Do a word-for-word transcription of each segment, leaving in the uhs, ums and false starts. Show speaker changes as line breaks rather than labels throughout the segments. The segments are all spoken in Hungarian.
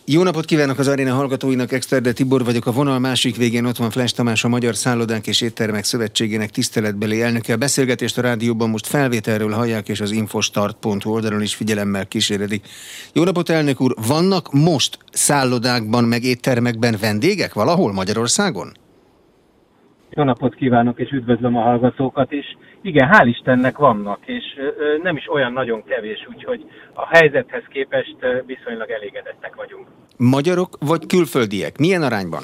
Jó napot kívánok az aréna hallgatóinak, Exterde Tibor vagyok, a vonal másik végén ott van Flash Tamás, a Magyar Szállodák és Éttermek Szövetségének tiszteletbeli elnöke. A beszélgetést a rádióban most felvételről hallják, és az infostart pont hu oldalon is figyelemmel kíséredik. Jó napot, elnök úr! Vannak most szállodákban meg éttermekben vendégek valahol Magyarországon?
Jó napot kívánok, és üdvözlöm a hallgatókat is. Igen, hál' Istennek vannak, és nem is olyan nagyon kevés, úgyhogy a helyzethez képest viszonylag elégedettek vagyunk.
Magyarok vagy külföldiek? Milyen arányban?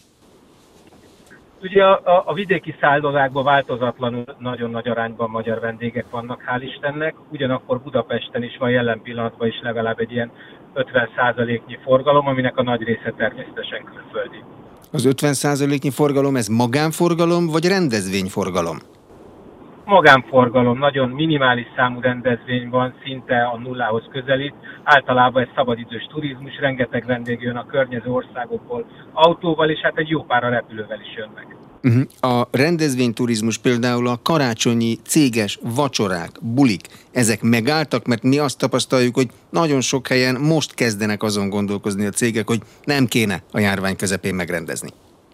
Ugye a, a, a vidéki szállodákban változatlanul nagyon nagy arányban magyar vendégek vannak, hál' Istennek. Ugyanakkor Budapesten is van jelen pillanatban is legalább egy ilyen ötven százaléknyi forgalom, aminek a nagy része természetesen külföldi.
Az ötven százaléknyi forgalom, ez magánforgalom vagy rendezvényforgalom?
Magánforgalom, nagyon minimális számú rendezvény van, szinte a nullához közelít. Általában ez szabadidős turizmus, rengeteg vendég jön a környező országokból autóval, és hát egy jó pára repülővel is jönnek.
Uh-huh. A rendezvényturizmus, például a karácsonyi céges vacsorák, bulik, ezek megálltak, mert mi azt tapasztaljuk, hogy nagyon sok helyen most kezdenek azon gondolkozni a cégek, hogy nem kéne a járvány közepén megrendezni.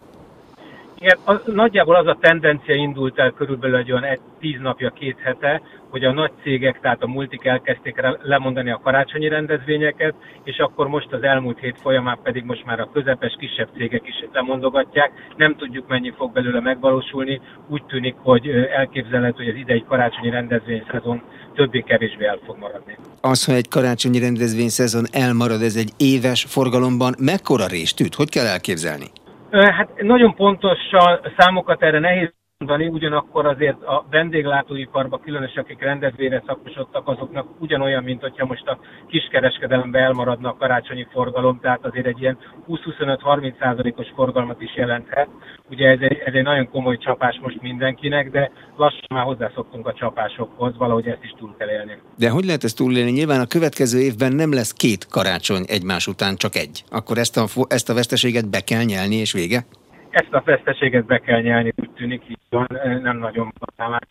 Igen, az, nagyjából az a tendencia indult el körülbelül egy olyan egy, tíz napja, két hete, hogy a nagy cégek, tehát a multik elkezdték lemondani a karácsonyi rendezvényeket, és akkor most az elmúlt hét folyamán pedig most már a közepes, kisebb cégek is lemondogatják. Nem tudjuk, mennyi fog belőle megvalósulni. Úgy tűnik, hogy elképzelhető, hogy az idei karácsonyi rendezvényszezon többé-kevésbé el fog maradni.
Az, hogy egy karácsonyi rendezvényszezon elmarad, ez egy éves forgalomban mekkora rést üt? Hogy kell elképzelni?
Hát nagyon pontosan számokat erre nehéz mondani, ugyanakkor azért a vendéglátóiparban, különösen akik rendezvényre szakosodtak, azoknak ugyanolyan, mint hogyha most a kiskereskedelemben elmaradna a karácsonyi forgalom, tehát azért egy ilyen húsz-huszonöt-harminc százalékos forgalmat is jelenthet. Ugye ez egy, ez egy nagyon komoly csapás most mindenkinek, de lassan már hozzászoktunk a csapásokhoz, valahogy ezt is túl kell élni.
De hogy lehet ezt túlélni? Nyilván a következő évben nem lesz két karácsony egymás után, csak egy. Akkor ezt a, ezt a veszteséget be kell nyelni, és vége?
Ezt a veszteséget be kell nyelni, úgy tűnik, így van, nem nagyon számát,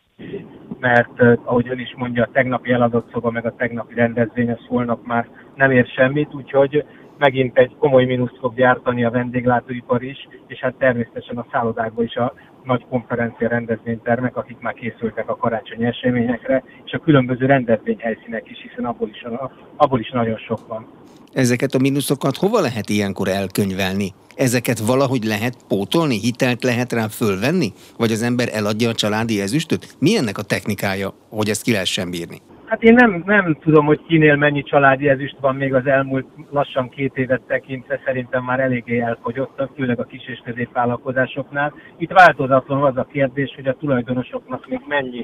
mert ahogy ön is mondja, a tegnapi eladott szoba, meg a tegnapi rendezvény, az holnap már nem ér semmit, úgyhogy megint egy komoly mínuszt fog gyártani a vendéglátóipar is, és hát természetesen a szállodákban is a nagy konferencia rendezvénytermek, akik már készültek a karácsonyi eseményekre, és a különböző rendezvényhelyszínek is, hiszen abból is, abból is nagyon sok van.
Ezeket a mínuszokat hova lehet ilyenkor elkönyvelni? Ezeket valahogy lehet pótolni, hitelt lehet rá fölvenni? Vagy az ember eladja a családi ezüstöt? Mi ennek a technikája, hogy ezt ki lehessen bírni?
Hát én nem, nem tudom, hogy kinél mennyi családi ezüst van még az elmúlt lassan két évet tekintve, szerintem már eléggé elfogyottak, főleg a kis és középvállalkozásoknál. Itt változatlanul az a kérdés, hogy a tulajdonosoknak még mennyi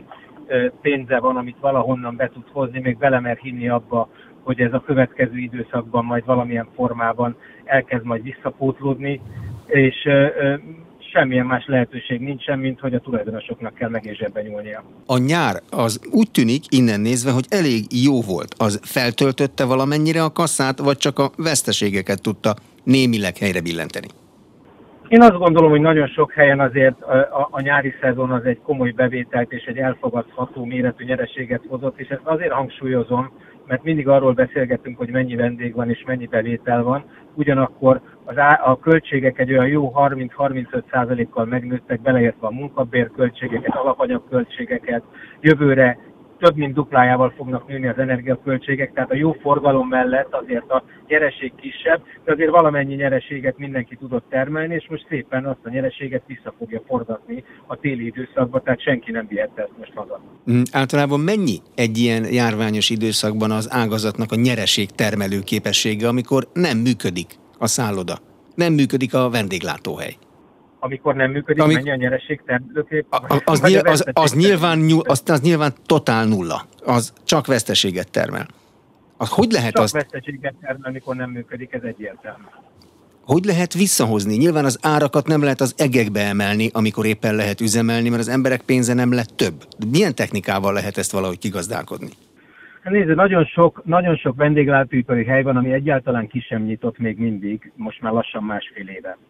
pénze van, amit valahonnan be tud hozni, még belemer hinni abba, hogy ez a következő időszakban majd valamilyen formában elkezd majd visszapótlódni, és ö, ö, semmilyen más lehetőség nincsen, mint hogy a tulajdonosoknak kell meg és zsebben nyúlnia.
A nyár az úgy tűnik innen nézve, hogy elég jó volt. Az feltöltötte valamennyire a kasszát, vagy csak a veszteségeket tudta némileg helyre billenteni?
Én azt gondolom, hogy nagyon sok helyen azért a, a nyári szezon az egy komoly bevételt és egy elfogadható méretű nyereséget hozott, és ezt azért hangsúlyozom, mert mindig arról beszélgetünk, hogy mennyi vendég van és mennyi bevétel van, ugyanakkor az á, a költségek egy olyan jó harminc-harmincöt százalékkal megnőttek, beleértve a munkabérköltségeket, alapanyagköltségeket, jövőre több mint duplájával fognak nőni az energiaköltségek, tehát a jó forgalom mellett azért a nyereség kisebb, de azért valamennyi nyereséget mindenki tudott termelni, és most szépen azt a nyereséget vissza fogja forgatni a téli időszakba, tehát senki nem vihette ezt most haza.
Mm, általában mennyi egy ilyen járványos időszakban az ágazatnak a nyereség termelő képessége, amikor nem működik a szálloda, nem működik a vendéglátóhely?
Amikor nem működik, Amik... mennyi a nyereség termelőkép?
Az, az, nyilván, az, az, nyilván, az, az nyilván totál nulla. Az csak veszteséget termel. Az hogy lehet
csak
azt...
veszteséget termel, amikor nem működik, ez egyértelmű.
Hogy lehet visszahozni? Nyilván az árakat nem lehet az egekbe emelni, amikor éppen lehet üzemelni, mert az emberek pénze nem lett több. De milyen technikával lehet ezt valahogy kigazdálkodni?
Nézd, nagyon sok, nagyon sok vendéglátóipari hely van, ami egyáltalán ki sem nyitott még mindig, most már lassan másfél éve.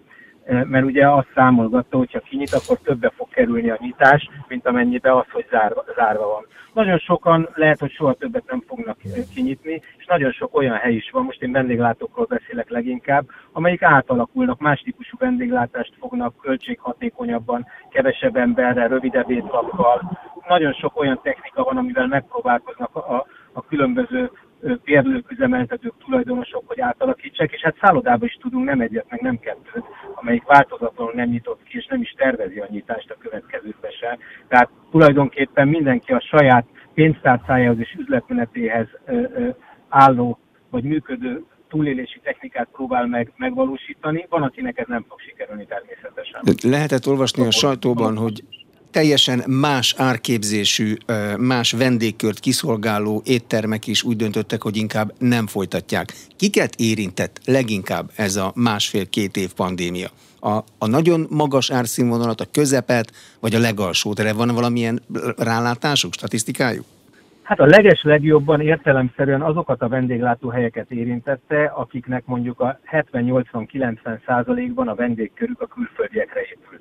mert ugye azt számolgatta, hogyha kinyit, akkor többe fog kerülni a nyitás, mint amennyibe az, hogy zárva, zárva van. Nagyon sokan lehet, hogy soha többet nem fognak kinyitni, és nagyon sok olyan hely is van, most én vendéglátókról beszélek leginkább, amelyik átalakulnak, más típusú vendéglátást fognak költséghatékonyabban, kevesebb emberrel, rövidebb étlappal. Nagyon sok olyan technika van, amivel megpróbálkoznak a, a különböző bérlők, üzemeltetők, tulajdonosok, hogy átalakítsák, és hát szállodában is tudunk nem egyet, meg nem kettőt, amelyik változatlanul nem nyitott ki, és nem is tervezi a nyitást a következőkbe se. Tehát tulajdonképpen mindenki a saját pénztárcájához és üzletmenetéhez ö, ö, álló vagy működő túlélési technikát próbál meg, megvalósítani. Van, akinek ez nem fog sikerülni természetesen.
Lehetett olvasni a sajtóban, hogy teljesen más árképzésű, más vendégkört kiszolgáló éttermek is úgy döntöttek, hogy inkább nem folytatják. Kiket érintett leginkább ez a másfél-két év pandémia? A, a nagyon magas árszínvonalat, a közepet, vagy a legalsót? Erre van valamilyen rálátásuk, statisztikájuk?
Hát a leges legjobban értelemszerűen azokat a vendéglátóhelyeket érintette, akiknek mondjuk a hetven-nyolcvan-kilencven százalékban a vendégkörük a külföldiekre épült.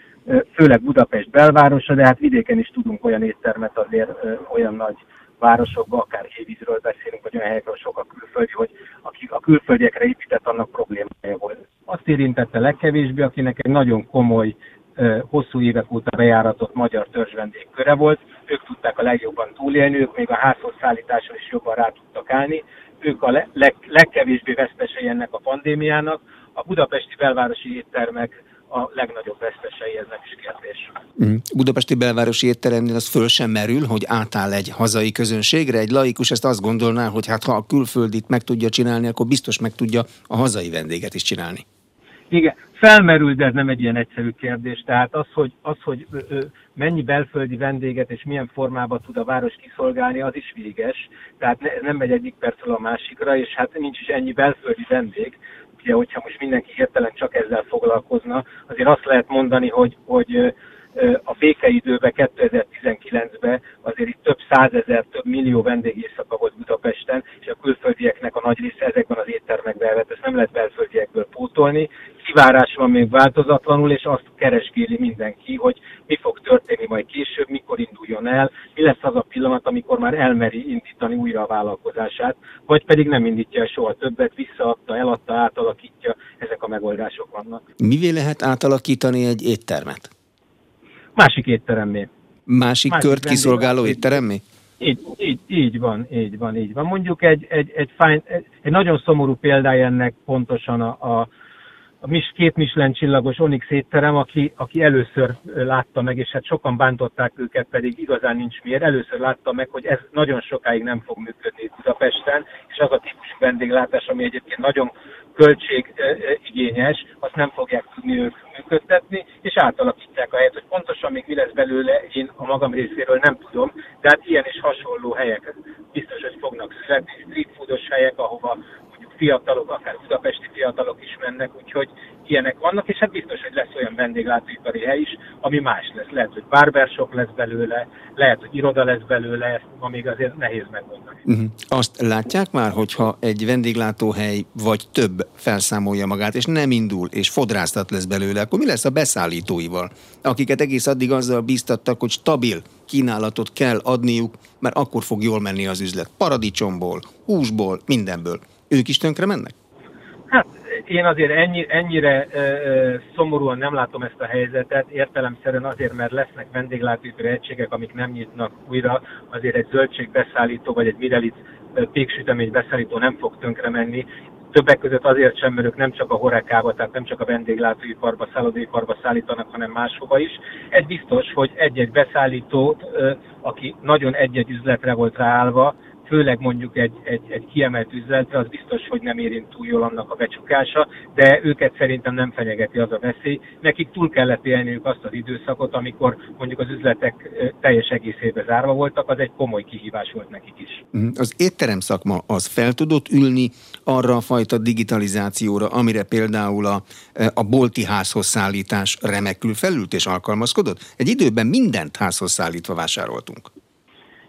Főleg Budapest belvárosa, de hát vidéken is tudunk olyan éttermet azért olyan nagy városokban, akár Hévízről beszélünk, vagy olyan helyekről sok a külföldi, hogy aki a külföldiekre épített, annak problémája volt. Azt érintette legkevésbé, akinek egy nagyon komoly, hosszú évek óta bejáratott magyar törzsvendégköre volt. Ők tudták a legjobban túlélni, ők még a házhoz szállításra is jobban rá tudtak állni. Ők a leg, legkevésbé vesztesei ennek a pandémiának. A budapesti belvárosi éttermek a legnagyobb vesztesei, ez nem is kérdés.
Mm. Budapesti belvárosi étteremnél az föl sem merül, hogy átáll egy hazai közönségre. Egy laikus ezt azt gondolná, hogy hát ha a külföldit meg tudja csinálni, akkor biztos meg tudja a hazai vendéget is csinálni.
Igen, felmerül, de ez nem egy ilyen egyszerű kérdés. Tehát az, hogy, az, hogy ö, mennyi belföldi vendéget és milyen formában tud a város kiszolgálni, az is véges. Tehát ne, nem megy egyik percről a másikra, és hát nincs is ennyi belföldi vendég. Ugye, hogyha most mindenki hirtelen csak ezzel foglalkozna, azért azt lehet mondani, hogy, hogy a békeidőben, kétezer-tizenkilencben azért itt több százezer, több millió vendégészaka volt Budapesten, és a külföldieknek a nagy része ezekben az éttermekben elvett. Ezt nem lehet belföldiekből pótolni. Kivárás van még változatlanul, és azt keresgéli mindenki, hogy mi fog történni majd később, mikor induljon el, mi lesz az a pillanat, amikor már elmeri indítani újra a vállalkozását, vagy pedig nem indítja soha többet, visszaadta, eladta, átalakítja, ezek a megoldások vannak.
Mivé lehet átalakítani egy éttermet?
Másik étteremmé.
Másik, Másik kört kiszolgáló étteremmé?
Így, így, így van, így van, így van. Mondjuk egy, egy, egy, fine, egy, egy nagyon szomorú példája ennek pontosan a, a, a két Michelin csillagos Onyx étterem, aki, aki először látta meg, és hát sokan bántották őket, pedig igazán nincs miért. Először látta meg, hogy ez nagyon sokáig nem fog működni Budapesten, és az a típusú vendéglátás, ami egyébként nagyon költségigényes, azt nem fogják tudni ők működtetni, és átalakítják a helyet, hogy pontosan még mi lesz belőle, én a magam részéről nem tudom, de hát ilyen és hasonló helyek biztos, hogy fognak születni, street foodos helyek, ahova mondjuk fiatalok, akár budapesti fiatalok is mennek, úgyhogy ilyenek vannak, és hát biztos, hogy lesz olyan vendéglátóipari hely is, ami más lesz. Lehet, hogy barbershop lesz belőle, lehet, hogy iroda lesz belőle, ezt ma még azért nehéz megmondani.
Uh-huh. Azt látják már, hogyha egy vendéglátóhely vagy több felszámolja magát, és nem indul, és fodrászat lesz belőle, akkor mi lesz a beszállítóival, akiket egész addig azzal bíztattak, hogy stabil kínálatot kell adniuk, mert akkor fog jól menni az üzlet. Paradicsomból, húsból, mindenből. Ők is tönkre mennek?
Hát én azért ennyi, ennyire e, e, szomorúan nem látom ezt a helyzetet, értelemszerűen azért, mert lesznek vendéglátóipari egységek, amik nem nyitnak újra, azért egy zöldségbeszállító vagy egy Midelic péksütemény beszállító nem fog tönkre menni. Többek között azért sem, mert ők nem csak a Horekába, tehát nem csak a vendéglátóiparba, szállodaiparba szállítanak, hanem máshova is. Ez biztos, hogy egy-egy beszállítót, aki nagyon egy-egy üzletre volt ráállva, főleg mondjuk egy, egy, egy kiemelt üzletre, az biztos, hogy nem érint túl jól annak a becsukása, de őket szerintem nem fenyegeti az a veszély. Nekik túl kellett élniük azt az időszakot, amikor mondjuk az üzletek teljes egészében zárva voltak, az egy komoly kihívás volt nekik is.
Az étterem szakma az fel tudott ülni arra a fajta digitalizációra, amire például a, a bolti házhoz szállítás remekül felült és alkalmazkodott? Egy időben mindent házhoz szállítva vásároltunk.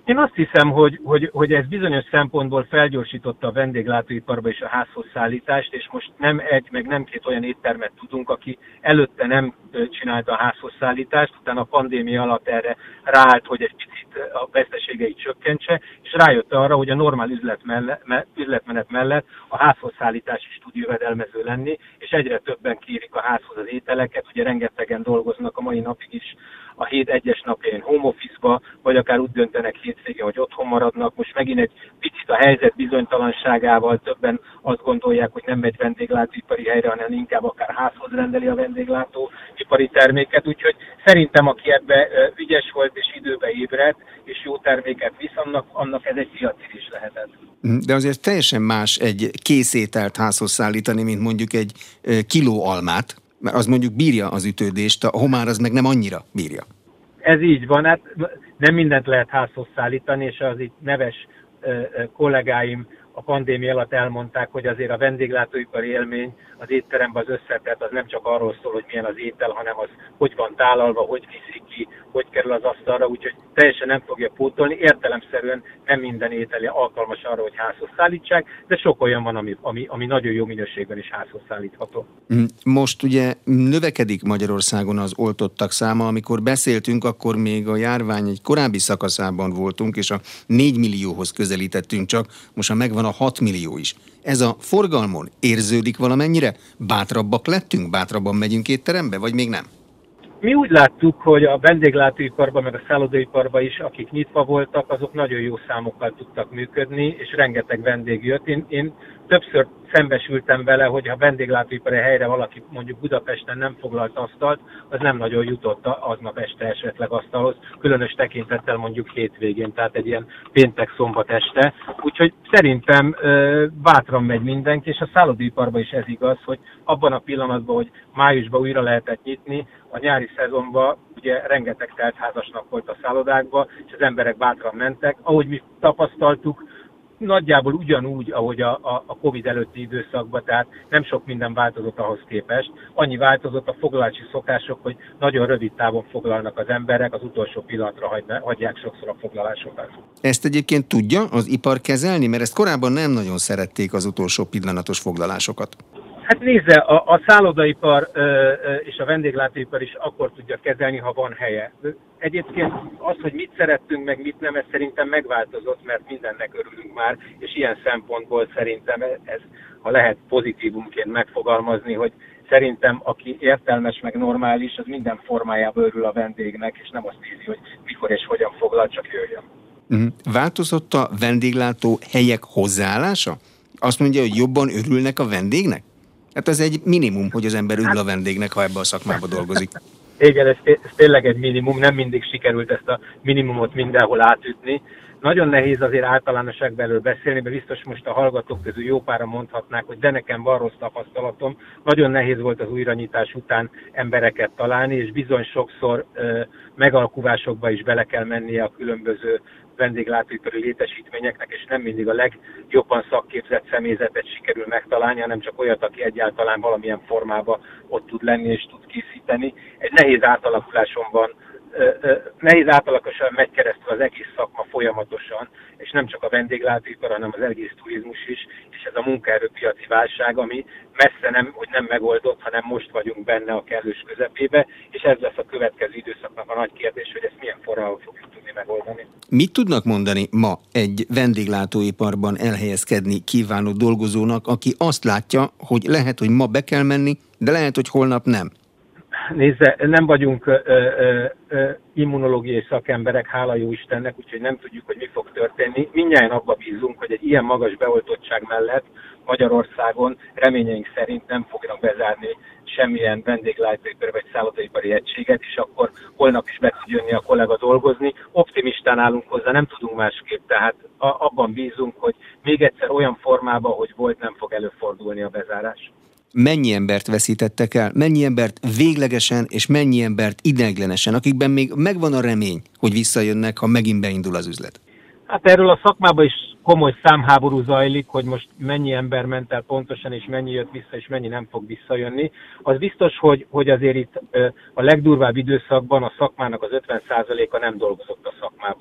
Én azt hiszem, hogy, hogy, hogy ez bizonyos szempontból felgyorsította a vendéglátóiparba és a házhoz szállítást, és most nem egy, meg nem két olyan éttermet tudunk, aki előtte nem csinálta a házhoz szállítást, utána a pandémia alatt erre ráállt, hogy egy picit a veszteségeit csökkentse, és rájött arra, hogy a normál üzlet mellett, üzletmenet mellett a házhoz szállítás is tud jövedelmező lenni, és egyre többen kérik a házhoz az ételeket, ugye rengetegen dolgoznak a mai napig is a hét egyes napján home office-ba, vagy akár úgy döntenek hétvégén, hogy otthon maradnak. Most megint egy picit a helyzet bizonytalanságával többen azt gondolják, hogy nem megy vendéglátóipari helyre, hanem inkább akár házhoz rendeli a vendéglátóipari terméket. Úgyhogy szerintem, aki ebbe ügyes volt és időbe ébredt, és jó terméket visz, annak, annak ez egy piaci is lehetett.
De azért teljesen más egy készételt házhoz szállítani, mint mondjuk egy kiló almát, mert az mondjuk bírja az ütődést, a homár az meg nem annyira bírja.
Ez így van, hát nem mindent lehet házhoz szállítani, és az itt neves kollégáim a pandémia alatt elmondták, hogy azért a vendéglátóipari élmény az étteremben az összetett, az nem csak arról szól, hogy milyen az étel, hanem az hogy van tálalva, hogy viszik ki, hogy kerül az asztalra, úgyhogy teljesen nem fogja pótolni. Értelemszerűen nem minden étel alkalmas arra, hogy házhoz szállítsák, de sok olyan van, ami, ami, ami nagyon jó minőségben is házhoz szállítható.
Most ugye növekedik Magyarországon az oltottak száma, amikor beszéltünk, akkor még a járvány egy korábbi szakaszában voltunk, és a négy millióhoz közelítettünk csak, most már megvan a hat millió is. Ez a forgalmon érződik valamennyire? Bátrabbak lettünk? Bátrabban megyünk étterembe, vagy még nem?
Mi úgy láttuk, hogy a vendéglátóiparban, meg a szállodaiparban is, akik nyitva voltak, azok nagyon jó számokkal tudtak működni, és rengeteg vendég jött. Én, én többször szembesültem vele, hogy ha vendéglátóipari helyre valaki mondjuk Budapesten nem foglalt asztalt, az nem nagyon jutott aznap este esetleg asztalhoz, különös tekintettel mondjuk hétvégén, tehát egy ilyen péntek-szombat este. Úgyhogy szerintem ö, bátran megy mindenki, és a szállodaiparban is ez igaz, hogy abban a pillanatban, hogy májusban újra lehetett nyitni, a nyári szezonban ugye rengeteg teltházasnak volt a szállodákba, és az emberek bátran mentek. Ahogy mi tapasztaltuk, nagyjából ugyanúgy, ahogy a, a, a Covid előtti időszakban, tehát nem sok minden változott ahhoz képest. Annyi változott a foglalási szokások, hogy nagyon rövid távon foglalnak az emberek, az utolsó pillanatra hagyják sokszor a foglalásokat.
Ezt egyébként tudja az ipar kezelni, mert ezt korábban nem nagyon szerették, az utolsó pillanatos foglalásokat.
Hát nézze, a, a szállodaipar ö, ö, és a vendéglátóipar is akkor tudja kezelni, ha van helye. Egyébként az, hogy mit szerettünk, meg mit nem, ez szerintem megváltozott, mert mindennek örülünk már, és ilyen szempontból szerintem ez, ha lehet pozitívumként megfogalmazni, hogy szerintem aki értelmes, meg normális, az minden formájában örül a vendégnek, és nem azt nézi, hogy mikor és hogyan foglal, csak jöjjön.
Uh-huh. Változott a vendéglátó helyek hozzáállása? Azt mondja, hogy jobban örülnek a vendégnek? Hát ez egy minimum, hogy az ember örül a vendégnek, ha ebbe a szakmába dolgozik.
Igen, ez, ez tényleg egy minimum, nem mindig sikerült ezt a minimumot mindenhol átütni. Nagyon nehéz azért általánosságban belül beszélni, mert biztos most a hallgatók közül jó pára mondhatnák, hogy de nekem van rossz tapasztalatom. Nagyon nehéz volt az újranyitás után embereket találni, és bizony sokszor ö, megalkuvásokba is bele kell mennie a különböző vendéglátóipari létesítményeknek, és nem mindig a legjobban szakképzett személyzetet sikerül megtalálni, hanem csak olyat, aki egyáltalán valamilyen formában ott tud lenni és tud készíteni. Egy nehéz átalakuláson van, nehéz átalakuláson megy keresztül az egész szakma folyamatosan, és nem csak a vendéglátóipar, hanem az egész turizmus is, és ez a munkaerőpiaci válság, ami messze nem, hogy nem megoldott, hanem most vagyunk benne a kellős közepébe, és ez lesz a következő időszaknak a nagy kérdés, hogy ezt milyen formában fogjuk tudni megoldani.
Mit tudnak mondani ma egy vendéglátóiparban elhelyezkedni kívánó dolgozónak, aki azt látja, hogy lehet, hogy ma be kell menni, de lehet, hogy holnap nem?
Nézze, nem vagyunk ö, ö, ö, immunológiai szakemberek, hála jó Istennek, úgyhogy nem tudjuk, hogy mi fog történni. Mindnyáján abba bízunk, hogy egy ilyen magas beoltottság mellett Magyarországon reményeink szerint nem fognak bezárni semmilyen vendéglátóipari vagy szállodaipari egységet, és akkor holnap is be tud jönni a kollega dolgozni. Optimistán állunk hozzá, nem tudunk másképp, tehát abban bízunk, hogy még egyszer olyan formában, hogy volt, nem fog előfordulni a bezárás.
Mennyi embert veszítettek el, mennyi embert véglegesen, és mennyi embert ideiglenesen, akikben még megvan a remény, hogy visszajönnek, ha megint beindul az üzlet?
Hát erről a szakmában is komoly számháború zajlik, hogy most mennyi ember ment el pontosan, és mennyi jött vissza, és mennyi nem fog visszajönni. Az biztos, hogy, hogy azért itt a legdurvább időszakban a szakmának az ötven százaléka nem dolgozott a szakmába.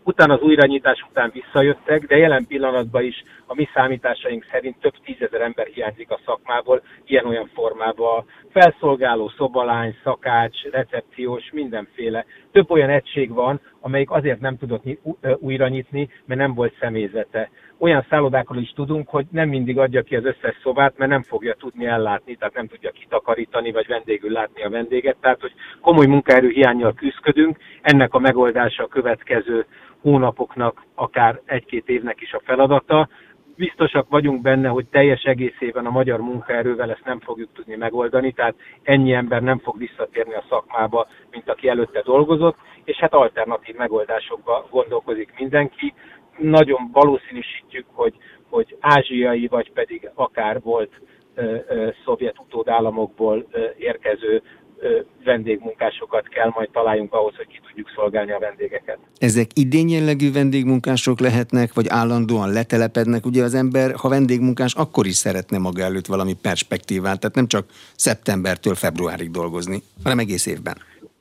Utána az újranyitás után visszajöttek, de jelen pillanatban is a mi számításaink szerint több tízezer ember hiányzik a szakmából, ilyen-olyan formában. Felszolgáló, szobalány, szakács, recepciós, mindenféle. Több olyan egység van, amelyik azért nem tudott újra nyitni, mert nem volt személyzete. Olyan szállodákról is tudunk, hogy nem mindig adja ki az összes szobát, mert nem fogja tudni ellátni, tehát nem tudja kitakarítani, vagy vendégül látni a vendéget. Tehát, hogy komoly munkaerő hiánnyal küzdködünk, ennek a megoldása a következő hónapoknak, akár egy-két évnek is a feladata. Biztosak vagyunk benne, hogy teljes egészében a magyar munkaerővel ezt nem fogjuk tudni megoldani, tehát ennyi ember nem fog visszatérni a szakmába, mint aki előtte dolgozott, és hát alternatív megoldásokba gondolkozik mindenki. Nagyon valószínűsítjük, hogy, hogy ázsiai, vagy pedig akár volt ö, ö, szovjet utódállamokból ö, érkező ö, vendégmunkásokat kell majd találjunk ahhoz, hogy ki tudjuk szolgálni a vendégeket.
Ezek idén jellegű vendégmunkások lehetnek, vagy állandóan letelepednek? Ugye az ember, ha vendégmunkás, akkor is szeretne maga előtt valami perspektívát, tehát nem csak szeptembertől februárig dolgozni, hanem egész évben.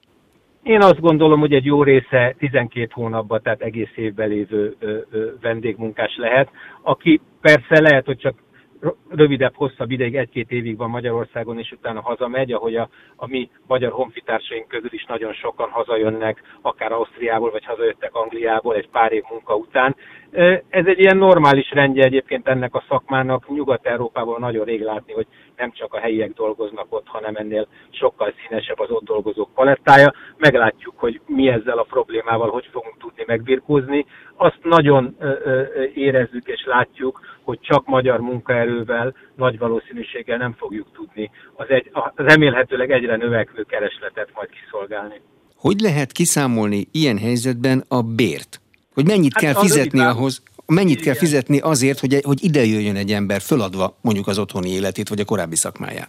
Én azt gondolom, hogy egy jó része tizenkét hónapban, tehát egész évben lévő ö, ö, vendégmunkás lehet, aki persze lehet, hogy csak rövidebb, hosszabb ideig, egy-két évig van Magyarországon, és utána hazamegy, ahogy a, a mi magyar honfitársaink közül is nagyon sokan hazajönnek, akár Ausztriából, vagy hazajöttek Angliából egy pár év munka után. Ez egy ilyen normális rendje egyébként ennek a szakmának. Nyugat-Európában nagyon rég látni, hogy nem csak a helyiek dolgoznak ott, hanem ennél sokkal színesebb az ott dolgozók palettája. Meglátjuk, hogy mi ezzel a problémával hogy fogunk tudni megbirkózni. Azt nagyon érezzük és látjuk, hogy csak magyar munkaerővel nagy valószínűséggel nem fogjuk tudni az, egy, az remélhetőleg egyre növekvő keresletet majd kiszolgálni.
Hogy lehet kiszámolni ilyen helyzetben a bért? Hogy mennyit hát kell fizetni
rövid,
ahhoz, mennyit
igen.
kell fizetni azért, hogy, hogy ide jöjjön egy ember föladva mondjuk az otthoni életét, vagy a korábbi szakmáját?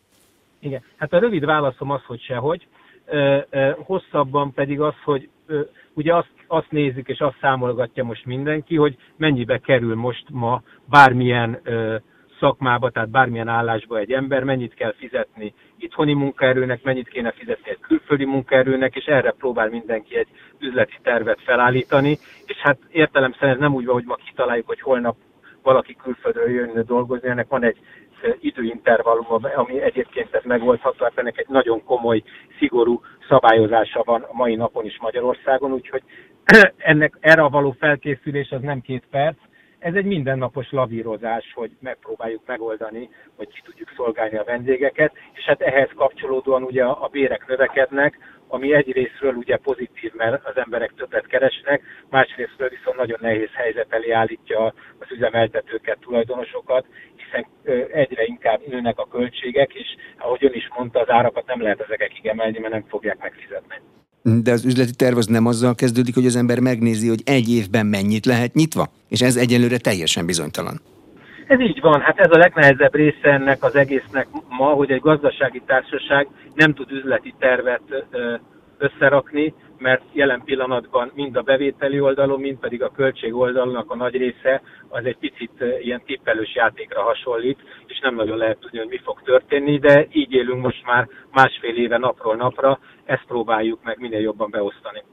Igen, hát a rövid válaszom az, hogy sehogy. Ö, ö, hosszabban pedig az, hogy ö, ugye azt, azt nézzük, és azt számolgatja most mindenki, hogy mennyibe kerül most ma bármilyen ö, szakmába, tehát bármilyen állásba egy ember, mennyit kell fizetni itthoni munkaerőnek, mennyit kéne fizetni egy külföldi munkaerőnek, és erre próbál mindenki egy üzleti tervet felállítani, és hát értelemszerűen ez nem úgy van, hogy ma kitaláljuk, hogy holnap valaki külföldről jönne dolgozni, ennek van egy időintervallum, ami egyébként ez megoldható, hát ennek egy nagyon komoly, szigorú szabályozása van a mai napon is Magyarországon, úgyhogy ennek erre a való felkészülés az nem két perc, ez egy mindennapos lavírozás, hogy megpróbáljuk megoldani, hogy ki tudjuk szolgálni a vendégeket, és hát ehhez kapcsolódóan ugye a bérek növekednek, ami egyrészről ugye pozitív, mert az emberek többet keresnek, másrészről viszont nagyon nehéz helyzet elé állítja az üzemeltetőket, tulajdonosokat, hiszen egyre inkább nőnek a költségek, és ahogy ön is mondta, az árakat nem lehet ezekig emelni, mert nem fogják megfizetni.
De az üzleti terv az nem azzal kezdődik, hogy az ember megnézi, hogy egy évben mennyit lehet nyitva, és ez egyelőre teljesen bizonytalan.
Ez így van, hát ez a legnehezebb része ennek az egésznek ma, hogy egy gazdasági társaság nem tud üzleti tervet összerakni, mert jelen pillanatban mind a bevételi oldalon, mind pedig a költség oldalnak a nagy része az egy picit ilyen tippelős játékra hasonlít, és nem nagyon lehet tudni, hogy mi fog történni, de így élünk most már másfél éve napról napra, ezt próbáljuk meg minél jobban beosztani.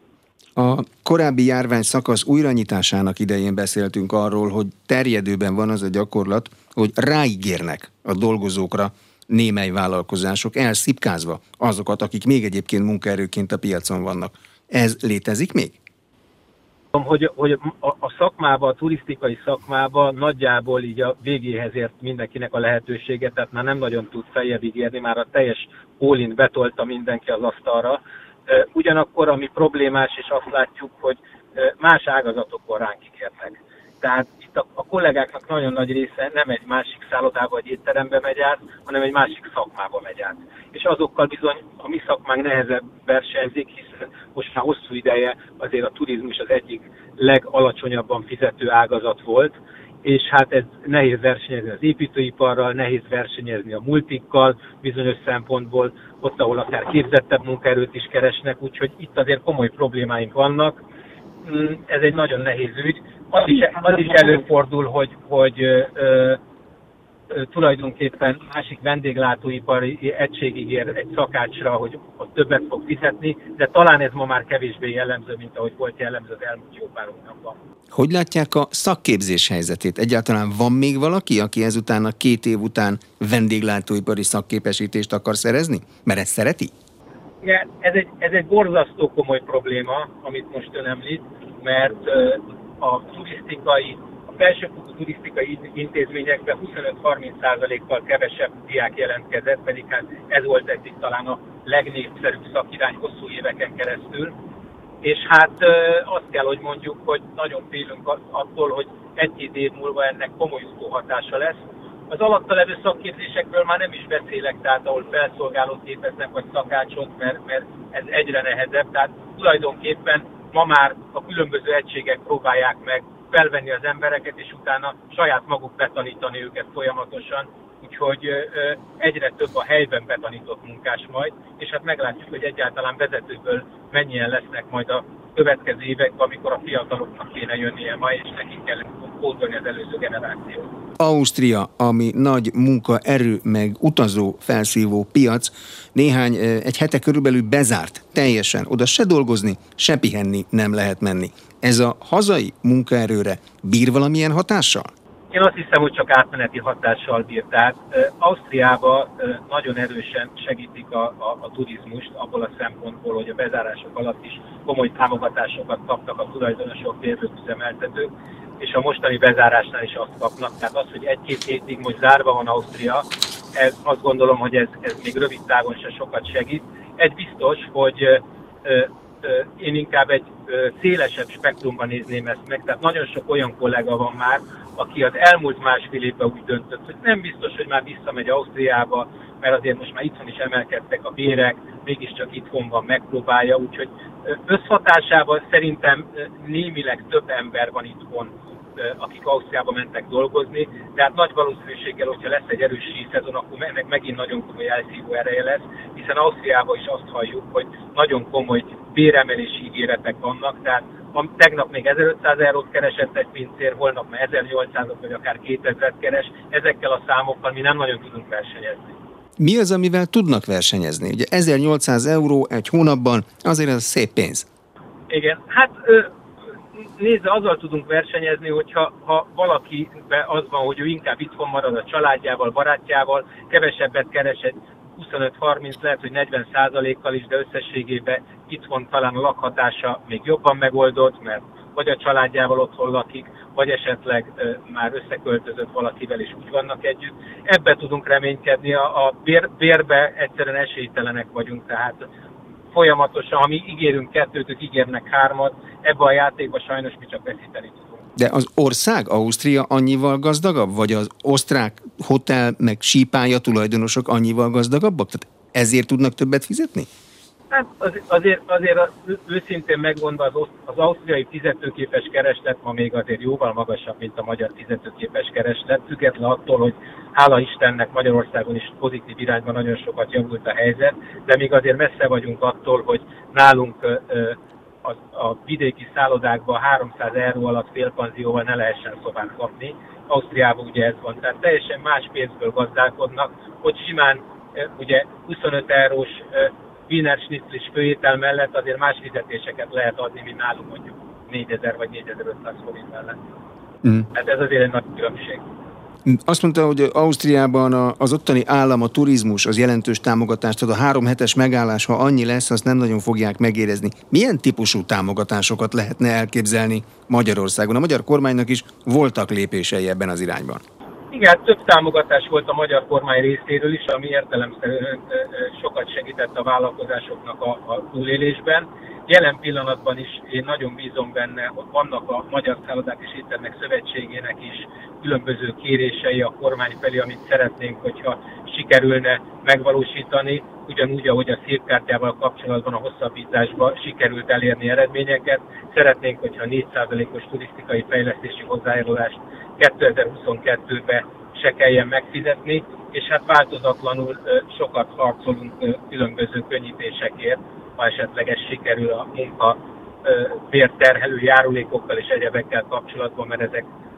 A korábbi járvány szakasz újranyitásának idején beszéltünk arról, hogy terjedőben van az a gyakorlat, hogy ráígérnek a dolgozókra némely vállalkozások, elszipkázva azokat, akik még egyébként munkaerőként a piacon vannak. Ez létezik még?
Hogy, hogy a, a szakmában, a turisztikai szakmában nagyjából így a végéhez ért mindenkinek a lehetőséget, tehát már nem nagyon tud feljebb ígérni, már a teljes all-in betolta mindenki az asztalra. Ugyanakkor, ami problémás, és azt látjuk, hogy más ágazatokon ránk ígérnek. Tehát itt a, a kollégáknak nagyon nagy része nem egy másik szállodába vagy étterembe megy át, hanem egy másik szakmába megy át. És azokkal bizony a mi szakmánk nehezebb versenyzik, hiszen most már hosszú ideje azért a turizmus az egyik legalacsonyabban fizető ágazat volt, és hát ez nehéz versenyezni az építőiparral, nehéz versenyezni a multikkal bizonyos szempontból, ott, ahol akár képzettebb munkaerőt is keresnek, úgyhogy itt azért komoly problémáink vannak. Ez egy nagyon nehéz ügy. Az is, az is előfordul, hogy, hogy ö, tulajdonképpen másik vendéglátóipari egység ígér egy szakácsra, hogy ott többet fog fizetni, de talán ez ma már kevésbé jellemző, mint ahogy volt jellemző az elmúlt jó pár hónapban.
Hogy látják a szakképzés helyzetét? Egyáltalán van még valaki, aki ezután a két év után vendéglátóipari szakképesítést akar szerezni? Mert ezt szereti?
Igen, ez egy, ez egy borzasztó komoly probléma, amit most ön említ, mert a turisztikai felsőfokú turisztikai intézményekben huszonöt-harminc százalékkal kevesebb diák jelentkezett, pedig hát ez volt eddig talán a legnépszerűbb szakirány hosszú éveken keresztül. És hát azt kell, hogy mondjuk, hogy nagyon félünk attól, hogy egy-két év múlva ennek komoly utóhatása lesz. Az alatta levő szakképzésekről már nem is beszélek, tehát ahol felszolgálót képeznek, vagy szakácsot, mert, mert ez egyre nehezebb. Tehát tulajdonképpen ma már a különböző egységek próbálják meg felvenni az embereket, és utána saját maguk betanítani őket folyamatosan, úgyhogy egyre több a helyben betanított munkás majd, és hát meglátjuk, hogy egyáltalán vezetőből mennyien lesznek majd a következő években, amikor a fiataloknak kéne jönnie ma, és nekik kell pótolni az előző generációt.
Ausztria, ami nagy munkaerő meg utazó felszívó piac, néhány, egy hete körülbelül bezárt teljesen, oda se dolgozni, se pihenni nem lehet menni. Ez a hazai munkaerőre bír valamilyen hatással?
Én azt hiszem, hogy csak átmeneti hatással bír. Tehát e, Ausztriában e, nagyon erősen segítik a, a, a turizmust abból a szempontból, hogy a bezárások alatt is komoly támogatásokat kaptak a tulajdonosok, bérlők, üzemeltetők, és a mostani bezárásnál is azt kapnak. Tehát az, hogy egy-két hétig most zárva van Ausztria, ez, azt gondolom, hogy ez, ez még rövid távon se sokat segít. Egy biztos, hogy e, e, én inkább egy szélesebb spektrumban nézném ezt meg, tehát nagyon sok olyan kollega van már, aki az elmúlt másfél évben úgy döntött, hogy nem biztos, hogy már visszamegy Ausztriába, mert azért most már itthon is emelkedtek a bérek, mégiscsak itthon van, megpróbálja, úgyhogy összhatásában szerintem némileg több ember van itthon, akik Ausztriába mentek dolgozni, de hát nagy valószínűséggel, hogyha lesz egy erős síszezon, akkor ennek megint nagyon komoly elszívó ereje lesz, hiszen Ausztriában is azt halljuk, hogy nagyon komoly béremelési ígéretek vannak, tehát tegnap még ezerötszáz eurót keresett egy pincér, holnap már ezernyolcszázat vagy akár kétezret keres, ezekkel a számokkal mi nem nagyon tudunk versenyezni.
Mi az, amivel tudnak versenyezni? Ugye ezernyolcszáz euró egy hónapban, azért ez szép pénz.
Igen, hát nézze, azzal tudunk versenyezni, hogyha ha valakiben az van, hogy ő inkább itthon marad a családjával, barátjával, kevesebbet keres, egy huszonöt-harminc, lehet, hogy negyven százalékkal is, de összességében itthon talán a lakhatása még jobban megoldott, mert vagy a családjával otthon lakik, vagy esetleg e, már összeköltözött valakivel, és úgy vannak együtt. Ebbe tudunk reménykedni, a, a bér, bérbe egyszerűen esélytelenek vagyunk, tehát folyamatosan, ha mi ígérünk kettőt, ők ígérnek hármat, ebbe a játékba sajnos mi csak veszíteni tudunk.
De az ország, Ausztria annyival gazdagabb? Vagy az osztrák hotel meg sípálya tulajdonosok annyival gazdagabbak? Tehát ezért tudnak többet fizetni?
Hát az, azért, azért őszintén megmondva az, az ausztriai fizetőképes kereslet ma még azért jóval magasabb, mint a magyar fizetőképes kereslet, független attól, hogy hála Istennek Magyarországon is pozitív irányban nagyon sokat javult a helyzet, de még azért messze vagyunk attól, hogy nálunk a, a vidéki szállodákban háromszáz euró alatt félpanzióval ne lehessen szobát kapni. Ausztriában ugye ez van, tehát teljesen más pénzből gazdálkodnak, hogy simán ugye huszonöt eurós Wiener Schnitzel főétel mellett azért más fizetéseket lehet adni, mint nálunk mondjuk négyezer vagy négyezer-ötszáz forint mellett. Mm. Hát ez azért egy nagy különbség.
Azt mondta, hogy Ausztriában az ottani állam, a turizmus az jelentős támogatást ad. A három hetes megállás, ha annyi lesz, azt nem nagyon fogják megérezni. Milyen típusú támogatásokat lehetne elképzelni Magyarországon? A magyar kormánynak is voltak lépései ebben az irányban.
Igen, több támogatás volt a magyar kormány részéről is, ami értelemszerűen sokat segített a vállalkozásoknak a, a túlélésben. Jelen pillanatban is én nagyon bízom benne, hogy vannak a Magyar Szállodák és Éttermek Szövetségének is különböző kérései a kormány felé, amit szeretnénk, hogyha sikerülne megvalósítani, ugyanúgy, ahogy a szépkártyával kapcsolatban a hosszabbításban sikerült elérni eredményeket. Szeretnénk, hogyha négy százalékos turisztikai fejlesztési hozzájárulást kétezer-huszonkettőben se kelljen megfizetni, és hát változatlanul sokat harcolunk különböző könnyítésekért, ha esetleg ez sikerül a munka bérterhelő járulékokkal és egyebekkel kapcsolatban, mert ezek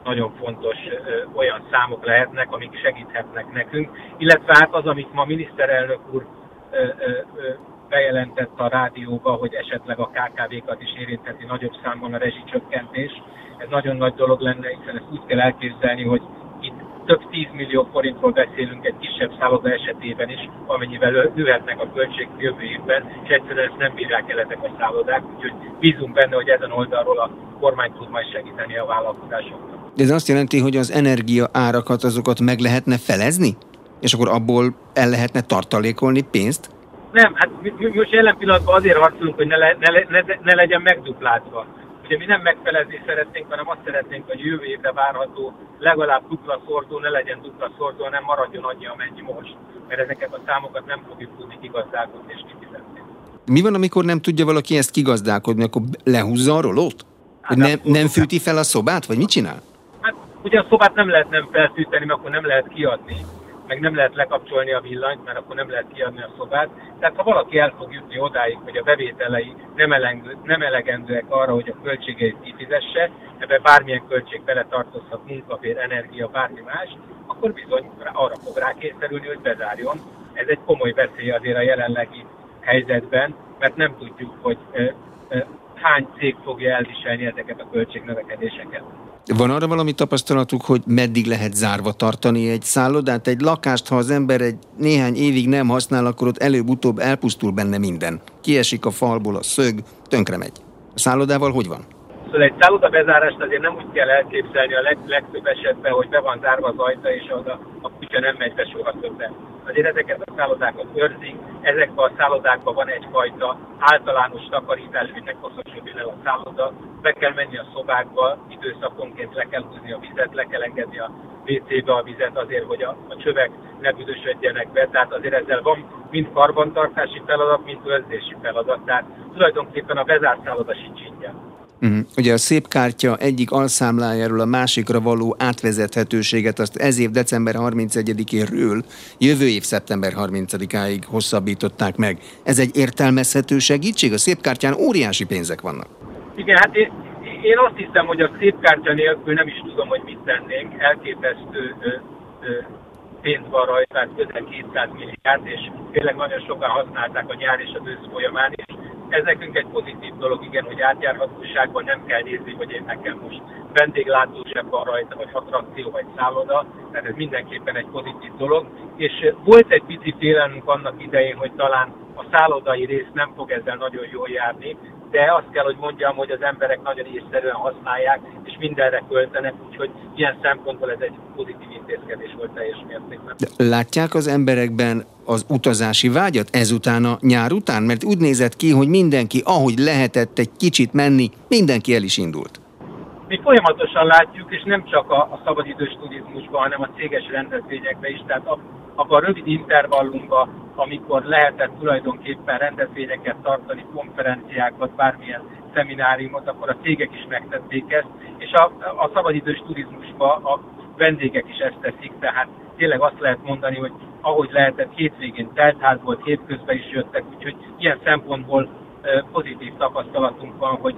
nagyon fontos ö, olyan számok lehetnek, amik segíthetnek nekünk, illetve hát az, amit ma miniszterelnök úr ö, ö, ö, bejelentett a rádióba, hogy esetleg a ká ká vé-kat is érintheti nagyobb számban a rezsicsökkentés. Ez nagyon nagy dolog lenne, hiszen ezt úgy kell elképzelni, hogy itt több tízmillió forintról beszélünk egy kisebb szálloda esetében is, amennyivel nőhetnek a költség jövő évben, és egyszerűen ezt nem bírják el ezek a szállodák, úgyhogy bízunk benne, hogy ezen oldalról a kormány tud majd segíteni a vállalkozásoknak.
De ez azt jelenti, hogy az energia árakat, azokat meg lehetne felezni? És akkor abból el lehetne tartalékolni pénzt?
Nem, hát mi, mi most jelen pillanatban azért harcolunk, hogy ne, le, ne, ne, ne legyen megduplázva. Ugye mi nem megfelezni szeretnénk, hanem azt szeretnénk, hogy jövő évre várható legalább dupla szordó, ne legyen dupla szordó, hanem maradjon annyi, amennyi most. Mert ezeket a számokat nem fogjuk tudni kigazdálkodni és kifizetni.
Mi van, amikor nem tudja valaki ezt kigazdálkodni, akkor lehúzza a rolót? Hát nem, nem fűti fel a szobát, vagy mit csinál?
Hát ugye a szobát nem lehet nem felfűteni, mert akkor nem lehet kiadni, meg nem lehet lekapcsolni a villanyt, mert akkor nem lehet kiadni a szobát. Tehát ha valaki el fog jutni odáig, hogy a bevételei nem, eleng, nem elegendőek arra, hogy a költségeit kifizesse, ebben bármilyen költség beletartozhat, munkabér, energia, bármi más, akkor bizony arra fog rá kényszerülni, hogy bezárjon. Ez egy komoly veszély azért a jelenlegi helyzetben, mert nem tudjuk, hogy ö, ö, hány cég fogja elviselni ezeket a költségnövekedéseket.
Van arra valami tapasztalatuk, hogy meddig lehet zárva tartani egy szállodát, egy lakást, ha az ember egy néhány évig nem használ, akkor ott előbb-utóbb elpusztul benne minden. Kiesik a falból a szög, tönkre megy. A szállodával hogy van?
Szóval egy szálloda bezárást azért nem úgy kell elképzelni a leg, legtöbb esetben, hogy be van zárva az ajta, és oda a kutya nem megy be soha többen. Azért ezeket a szállodákat őrzik, ezekben a szállodákban van egyfajta általános takarítás, hogy ne koszosodjon el a szálloda, be kell menni a szobákba, időszakonként le kell húzni a vizet, le kell engedni a vé cébe a vizet azért, hogy a, a csövek ne büdösödjenek be, tehát azért ezzel van mind karbantartási feladat, mind őrzési feladat, tehát tulajdonképpen a bezárt szálloda sincs ingyen.
Uh-huh. Ugye a szép kártya egyik alszámlájáról a másikra való átvezethetőséget azt ez év december harmincegyedikéről jövő év szeptember harmincadikáig hosszabbították meg. Ez egy értelmezhető segítség? A szép kártyán óriási pénzek vannak.
Igen, hát én, én azt hiszem, hogy a szép kártya nélkül nem is tudom, hogy mit tennénk. Elképesztő ö, ö, pénz van rajta, tehát közel kétszáz milliárd, és tényleg nagyon sokan használták a nyár és az ősz folyamán is. Ez nekünk egy pozitív dolog, igen, hogy átjárhatóságban nem kell nézni, hogy én nekem most vendéglátózseb van rajta, vagy attrakció, vagy szálloda, tehát ez mindenképpen egy pozitív dolog. És volt egy pici félelmünk annak idején, hogy talán a szállodai rész nem fog ezzel nagyon jól járni, de azt kell, hogy mondjam, hogy az emberek nagyon észszerűen használják, és mindenre költenek, úgyhogy ilyen szempontból ez egy pozitív intézkedés volt teljes mértékben.
Látják az emberekben az utazási vágyat ezután a nyár után? Mert úgy nézett ki, hogy mindenki, ahogy lehetett egy kicsit menni, mindenki el is indult.
Mi folyamatosan látjuk, és nem csak a, a szabadidős turizmusban, hanem a céges rendezvényekben is, tehát a, abban a rövid intervallumban, amikor lehetett tulajdonképpen rendezvényeket tartani, konferenciákat, bármilyen szemináriumot, akkor a cégek is megtették ezt, és a, a szabadidős turizmusban a vendégek is ezt teszik, tehát tényleg azt lehet mondani, hogy ahogy lehetett, hétvégén teltház volt, hétközben is jöttek, úgyhogy ilyen szempontból pozitív tapasztalatunk van, hogy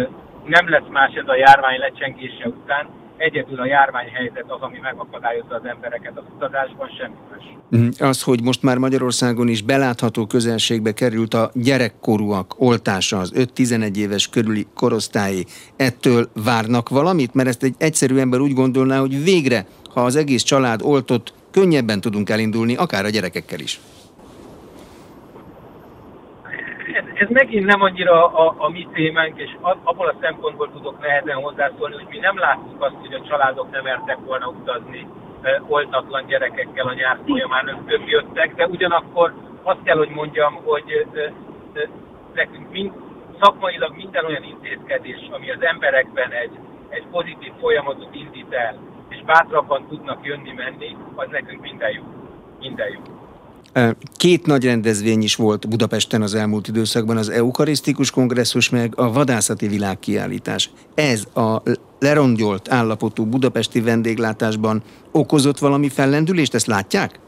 nem lesz más ez a járvány lecsengése után, egyedül a járványhelyzet az, ami megakadályozza az embereket az utazásban, semmi más.
Az, hogy most már Magyarországon is belátható közelségbe került a gyerekkorúak oltása, az öt-tizenegy éves körüli korosztályé, ettől várnak valamit? Mert ezt egy egyszerű ember úgy gondolná, hogy végre, ha az egész család oltott, könnyebben tudunk elindulni, akár a gyerekekkel is.
Ez, ez megint nem annyira a, a mi témánk, és abból a szempontból tudok nehezen hozzászólni, hogy mi nem láttuk azt, hogy a családok nem mertek volna utazni e, oltatlan gyerekekkel a nyár folyamán, ők jöttek, de ugyanakkor azt kell, hogy mondjam, hogy e, e, nekünk mind, szakmailag minden olyan intézkedés, ami az emberekben egy, egy pozitív folyamatot indít el, és bátrabban tudnak jönni-menni, az nekünk minden jó. Minden jó.
Két nagy rendezvény is volt Budapesten az elmúlt időszakban, az eukarisztikus kongresszus meg a vadászati világkiállítás. Ez a lerongyolt állapotú budapesti vendéglátásban okozott valami fellendülést, ezt látják?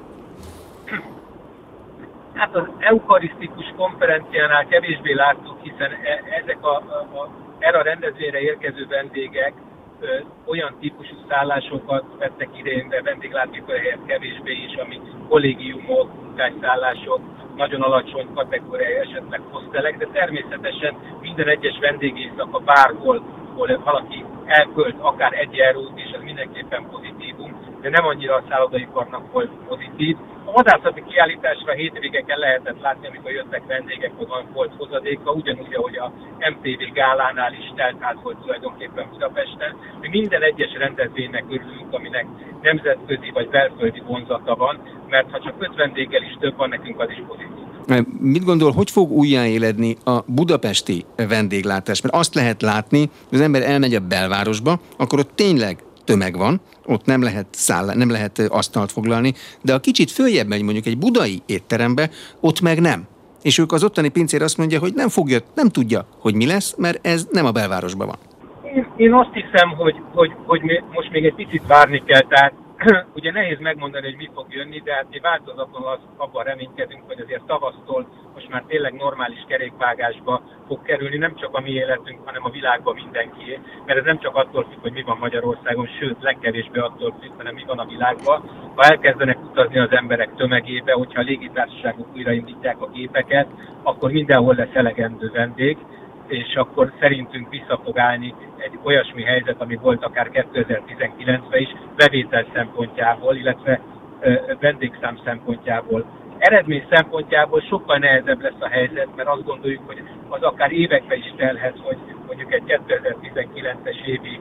Hát az eukarisztikus konferenciánál kevésbé láttuk, hiszen ezek a, a, a, erre a rendezvényre érkező vendégek olyan típusú szállásokat vettek idején, vendéglátóipari helyett kevésbé is, ami kollégiumok, munkásszállások, nagyon alacsony kategóriai, esetleg hostelek, de természetesen minden egyes vendégészaka bárhol, hol valaki elkölt akár egy eurót, és ez mindenképpen pozitívum, de nem annyira a szállodaiparnak volt pozitív. A vadászati kiállításra hétvégeken lehetett látni, amikor jöttek vendégek, hogy volt hozadéka, ugyanúgy, ahogy a em té vé gálánál is teltház volt tulajdonképpen Budapesten. Mi minden egyes rendezvénynek örülünk, aminek nemzetközi vagy belföldi vonzata van, mert ha csak öt vendéggel is több van, nekünk az is pozitív.
Mit gondol, hogy fog újjáéledni a budapesti vendéglátás? Mert azt lehet látni, hogy az ember elmegy a belvárosba, akkor ott tényleg tömeg van, ott nem lehet száll, nem lehet asztalt foglalni, de a kicsit följebb megy mondjuk egy budai étterembe, ott meg nem. És ők az ottani pincér azt mondja, hogy nem fogja, nem tudja, hogy mi lesz, mert ez nem a belvárosban van.
Én, én azt hiszem, hogy, hogy, hogy most még egy picit várni kell, tehát ugye nehéz megmondani, hogy mi fog jönni, de hát mi változatlanul abban reménykedünk, hogy azért tavasztól most már tényleg normális kerékvágásba fog kerülni, nem csak a mi életünk, hanem a világban mindenkié, mert ez nem csak attól függ, hogy mi van Magyarországon, sőt, legkevésbé attól függ, hanem mi van a világban. Ha elkezdenek utazni az emberek tömegébe, hogyha a légitársaságok újraindítják a gépeket, akkor mindenhol lesz elegendő vendég, és akkor szerintünk vissza fog állni egy olyasmi helyzet, ami volt akár kétezer-tizenkilencben is, bevétel szempontjából, illetve vendégszám szempontjából. Eredmény szempontjából sokkal nehezebb lesz a helyzet, mert azt gondoljuk, hogy az akár évekbe is telhet, hogy mondjuk egy kétezer-tizenkilences évi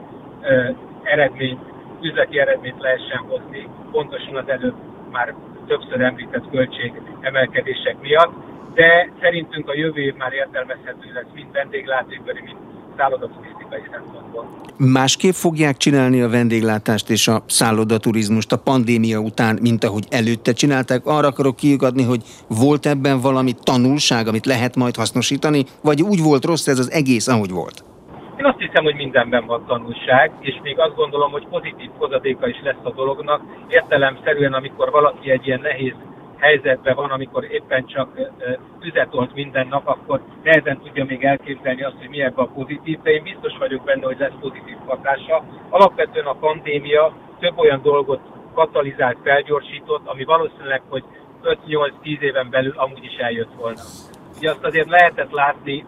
eredmény, üzleti eredményt lehessen hozni, pontosan az előbb már többször említett költségemelkedések miatt, de szerintünk a jövő év már értelmezhető lesz mind vendéglátóipari, mind szállodaturisztikai szempontból.
Másképp fogják csinálni a vendéglátást és a szállodaturizmust a pandémia után, mint ahogy előtte csinálták? Arra akarok kiukadni, hogy volt ebben valami tanulság, amit lehet majd hasznosítani, vagy úgy volt rossz ez az egész, ahogy volt?
Én azt hiszem, hogy mindenben van tanulság, és még azt gondolom, hogy pozitív hozadéka is lesz a dolognak. Értelemszerűen, amikor valaki egy ilyen nehéz helyzetben van, amikor éppen csak tüzet olt minden nap, akkor nehezen tudja még elképzelni azt, hogy mi ebben a pozitív, de én biztos vagyok benne, hogy lesz pozitív hatása. Alapvetően a pandémia több olyan dolgot katalizált, felgyorsított, ami valószínűleg, hogy öt-nyolc-tíz éven belül amúgy is eljött volna. Ugye azt azért lehetett látni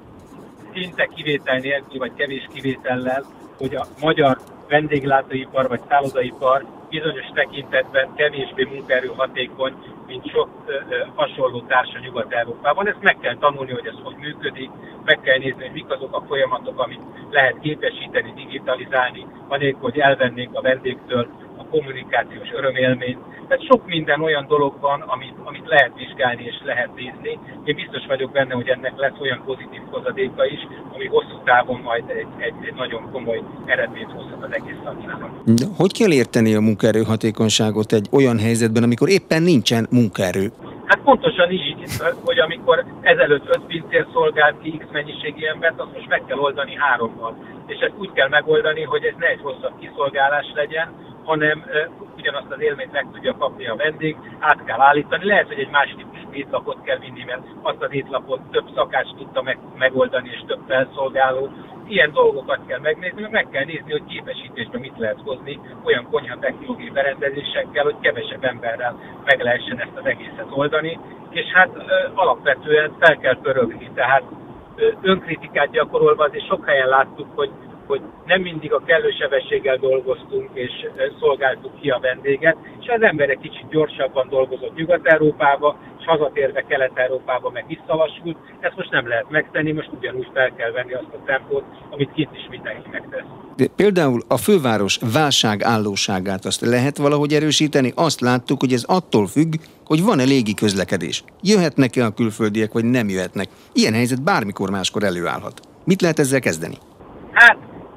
szinte kivétel nélkül, vagy kevés kivétellel, hogy a magyar vendéglátóipar vagy szállodaipar bizonyos tekintetben kevésbé munkaerő hatékony, mint sok ö, ö, hasonló társa Nyugat-Európában. Ezt meg kell tanulni, hogy ez hogy működik, meg kell nézni, hogy mik azok a folyamatok, amit lehet képesíteni, digitalizálni, anélkül, hogy elvennénk a vendégtől a kommunikációs örömélményt. Tehát sok minden olyan dolog van, amit, amit lehet vizsgálni és lehet nézni. Én biztos vagyok benne, hogy ennek lesz olyan pozitív hozadéka is, ami hosszú távon majd egy, egy, egy nagyon komoly eredményt hozhat az egész szakmának.
Hogy kell érteni a munkaerő hatékonyságot egy olyan helyzetben, amikor éppen nincsen munkaerő?
Hát pontosan így, hogy amikor ezelőtt öt pincér szolgált ki X mennyiségi embert, azt most meg kell oldani hárommal. És ezt úgy kell megoldani, hogy ez ne egy hosszabb kiszolgálás legyen, hanem uh, ugyanazt az élményt meg tudja kapni a vendég, át kell állítani. Lehet, hogy egy más típusú étlapot kell vinni, mert azt az étlapot több szakács tudta meg, megoldani, és több felszolgáló. Ilyen dolgokat kell megnézni, meg, meg kell nézni, hogy képesítésben mit lehet hozni olyan konyha technológiai berendezésekkel, hogy kevesebb emberrel meg lehessen ezt az egészet oldani. És hát uh, alapvetően fel kell pörögni, tehát uh, önkritikát gyakorolva azért sok helyen láttuk, hogy hogy nem mindig a kellő sebességgel dolgoztunk és szolgáltuk ki a vendéget, és az ember egy kicsit gyorsabban dolgozott Nyugat-Európába, és hazatérve Kelet-Európába meg visszalassult. Ezt most nem lehet megtenni, most ugyanúgy fel kell venni azt a tempót, amit kint is mindenki megtesz.
De például a főváros válságállóságát azt lehet valahogy erősíteni? Azt láttuk, hogy ez attól függ, hogy van-e légi közlekedés. Jöhetnek-e a külföldiek, vagy nem jöhetnek? Ilyen helyzet bármikor máskor előállhat. Mit lehet ezzel kezdeni?
Hát,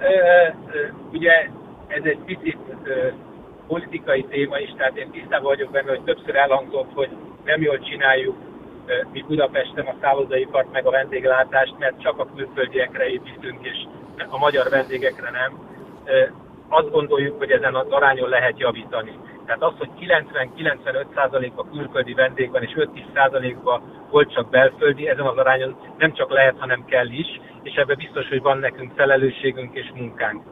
ugye ez egy picit politikai téma is, tehát én tisztában vagyok benne, hogy többször elhangzott, hogy nem jól csináljuk mi Budapesten a szállodaipart meg a vendéglátást, mert csak a külföldiekre építünk, és a magyar vendégekre nem. Azt gondoljuk, hogy ezen az arányon lehet javítani. Tehát az, hogy kilencven-kilencvenöt százalék a külföldi vendég van, és öt-tíz százalékban volt csak belföldi, ezen az arányon nem csak lehet, hanem kell is, és ebben biztos, hogy van nekünk felelősségünk és munkánk.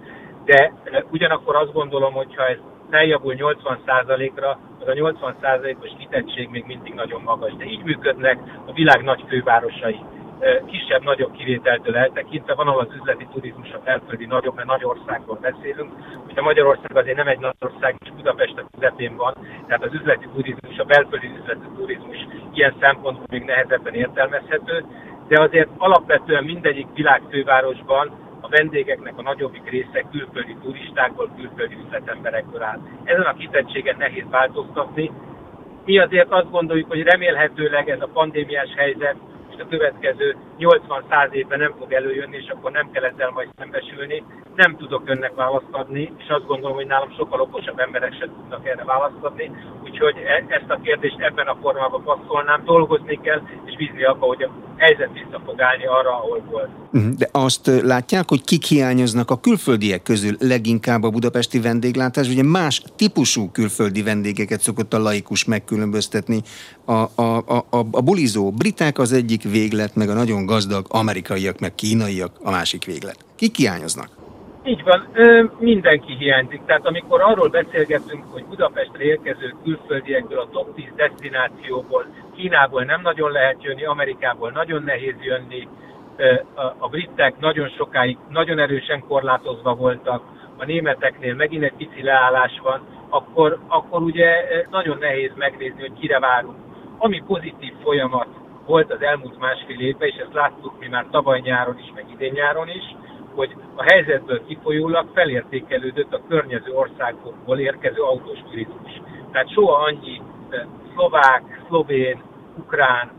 de ugyanakkor azt gondolom, hogy ha ez feljavul nyolcvan százalékra, az a nyolcvan százalékos kitettség még mindig nagyon magas. De így működnek a világ nagy fővárosai. Kisebb-nagyobb kivételtől eltekintve, van, ahol az üzleti turizmus a belföldi nagyobb, mert nagy országról beszélünk. Ugye Magyarország azért nem egy nagy ország, és Budapest a közepén van, tehát az üzleti turizmus, a belföldi üzleti turizmus ilyen szempontból még nehezebben értelmezhető, de azért alapvetően mindegyik világfővárosban a vendégeknek a nagyobbik része külföldi turistákból, külföldi üzletemberekből áll. Ezen a kitettségen nehéz változtatni. Mi azért azt gondoljuk, hogy remélhetőleg ez a pandémiás helyzet a következő nyolcvan-száz évben nem fog előjönni, és akkor nem kell ezzel majd szembesülni. Nem tudok önnek választ adni, és azt gondolom, hogy nálam sokkal okosabb emberek sem tudnak erre választ adni. Úgyhogy ezt a kérdést ebben a formában passzolnám, dolgozni kell, és bízni abba, hogy a helyzet vissza fog állni arra, ahol volt.
De azt látják, hogy kik hiányoznak a külföldiek közül leginkább a budapesti vendéglátás? Ugye más típusú külföldi vendégeket szokott a laikus megkülönböztetni. A, a, a, a bulizó britek az egyik véglet, meg a nagyon gazdag amerikaiak, meg kínaiak a másik véglet. Kik hiányoznak?
Így van, ö, mindenki hiányzik. Tehát amikor arról beszélgetünk, hogy Budapestre érkező külföldiekből a top tíz desztinációból, Kínából nem nagyon lehet jönni, Amerikából nagyon nehéz jönni, ö, a, a britek nagyon sokáig nagyon erősen korlátozva voltak, a németeknél megint egy pici leállás van, akkor, akkor ugye nagyon nehéz megnézni, hogy kire várunk. Ami pozitív folyamat volt az elmúlt másfél évben, és ezt láttuk mi már tavaly nyáron is, meg idén nyáron is, hogy a helyzetből kifolyólag felértékelődött a környező országokból érkező autós turizmus. Tehát soha annyi szlovák, szlovén, ukrán,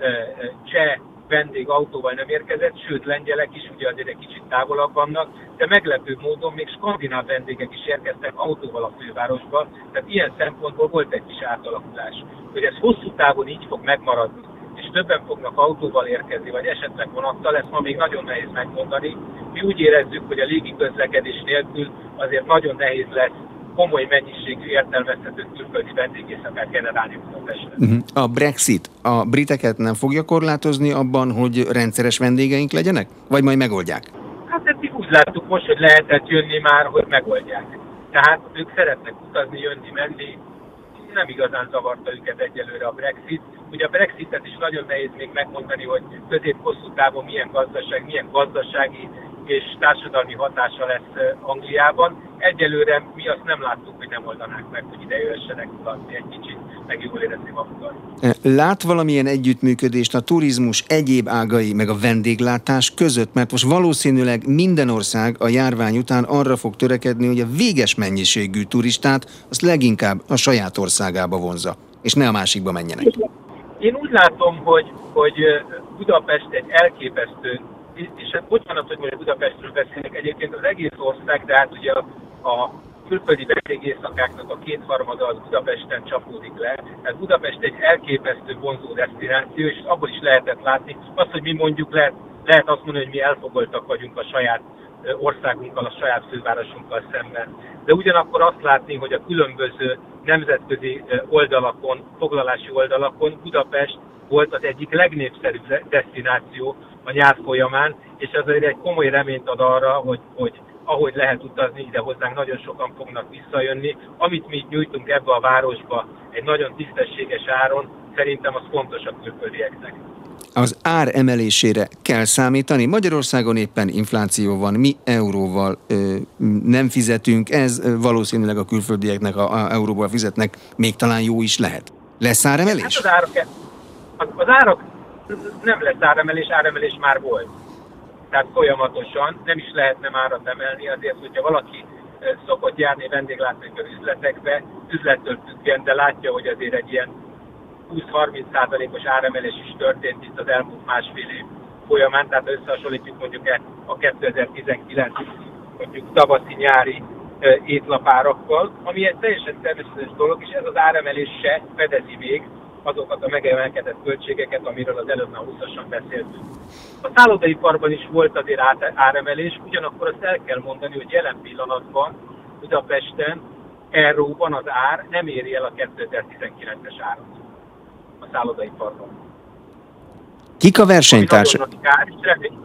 cseh vendég autóval nem érkezett, sőt lengyelek is ugye azért egy kicsit távolabb vannak, de meglepő módon még skandináv vendégek is érkeztek autóval a fővárosba, tehát ilyen szempontból volt egy kis átalakulás. Hogy ez hosszú távon így fog megmaradni, és többen fognak autóval érkezni, vagy esetleg vonattal, ezt ma még nagyon nehéz megmondani. Mi úgy érezzük, hogy a légi közlekedés nélkül azért nagyon nehéz lesz komoly mennyiségű értelmezhető külföldi vendégészakát generálni Budapestre.
Uh-huh. A Brexit a briteket nem fogja korlátozni abban, hogy rendszeres vendégeink legyenek? Vagy majd megoldják?
Hát eddig úgy láttuk most, hogy lehetett jönni már, hogy megoldják. Tehát ők szeretnek utazni, jönni, menni. Nem igazán zavarta őket egyelőre a Brexit. Ugye a Brexitet is nagyon nehéz még megmondani, hogy közép-hosszú távon milyen gazdaság, milyen gazdasági és társadalmi hatása lesz Angliában. Egyelőre mi azt nem láttuk, hogy nem oldanák meg, hogy ide jöhessenek utazni egy kicsit, meg jól érezni magukat.
Lát valamilyen együttműködést a turizmus egyéb ágai, meg a vendéglátás között? Mert most valószínűleg minden ország a járvány után arra fog törekedni, hogy a véges mennyiségű turistát azt leginkább a saját országába vonza, és ne a másikba menjenek.
Én úgy látom, hogy, hogy Budapest egy elképesztő, és hát bocsánat, hogy most Budapestről beszélnek, egyébként az egész ország, de hát ugye a, a külföldi vendégészakáknak a kétharmada az Budapesten csapódik le. Tehát Budapest egy elképesztő vonzó desztináció, és abból is lehetett látni azt, hogy mi mondjuk lehet, lehet azt mondani, hogy mi elfogoltak vagyunk a saját országunkkal, a saját fővárosunkkal szemben. De ugyanakkor azt látni, hogy a különböző nemzetközi oldalakon, foglalási oldalakon Budapest volt az egyik legnépszerűbb desztináció a nyár folyamán, és azért egy komoly reményt ad arra, hogy, hogy ahogy lehet utazni, ide hozzánk nagyon sokan fognak visszajönni. Amit mi nyújtunk ebbe a városba egy nagyon tisztességes áron, szerintem az fontos a külföldieknek.
Az ár emelésére kell számítani. Magyarországon éppen infláció van, mi euróval ö, nem fizetünk, ez valószínűleg a külföldieknek, a, a euróval fizetnek, még talán jó is lehet. Lesz áremelés?
Hát az árak, az, az árak nem lesz áremelés, áremelés már volt. Tehát folyamatosan nem is lehetne árat emelni, azért, hogyha valaki szokott járni vendéglátóipari üzletekbe, üzlettől függően, de látja, hogy azért egy ilyen húsz-harminc százalékos áremelés is történt itt az elmúlt másfél év folyamán, tehát összehasonlítjuk mondjuk a kétezer-tizenkilenc mondjuk tavaszi-nyári étlapárakkal, ami egy teljesen természetes dolog, és ez az áremelés se fedezi még azokat a megemelkedett költségeket, amiről az előbb már hosszasan beszéltünk. A szállodaiparban is volt azért áremelés, ugyanakkor azt el kell mondani, hogy jelen pillanatban Budapesten, euróban az ár nem éri el a kétezer-tizenkilences árat a szállodaiparban.
Kik a versenytársak?